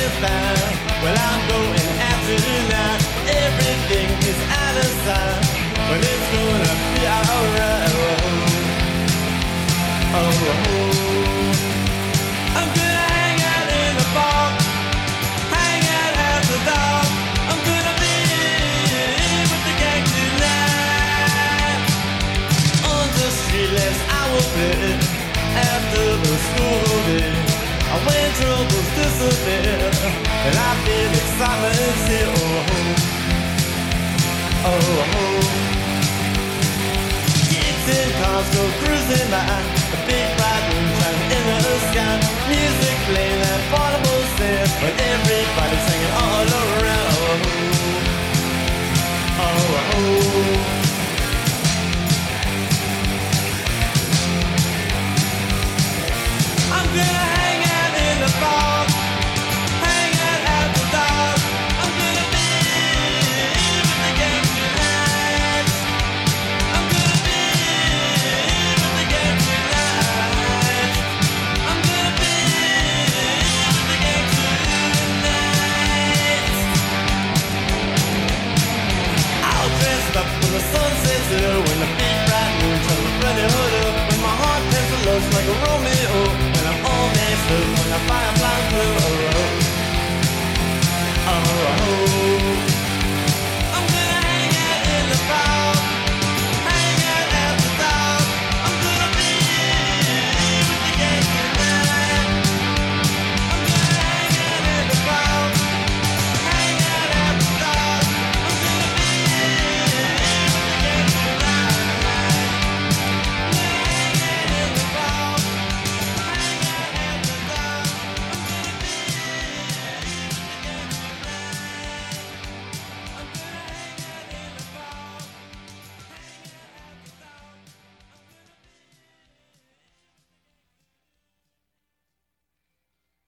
fine. Well, I'm going out tonight. Everything is out of sight. Well, it's gonna be alright. Oh, oh, oh. I'm gonna hang out in the park, hang out after dark. I'm gonna be with the gang tonight. On the street, less I will play after the school day. When troubles disappear and I feel excitement here. Oh, oh, oh. Kids and cars go cruising by, the big bright moon shining in the sky. Music playing that portable set, but everybody's singing all around. Oh, oh, oh. I'm gonna hang out in the park, hang out at the dark. I'm gonna be with the gang tonight. I'm gonna be with the gang tonight. I'm gonna be with the gang tonight. All dressed up when the sun sets low, when the big bright moon turns the bloody hood up, when my heart pencil looks like a Roman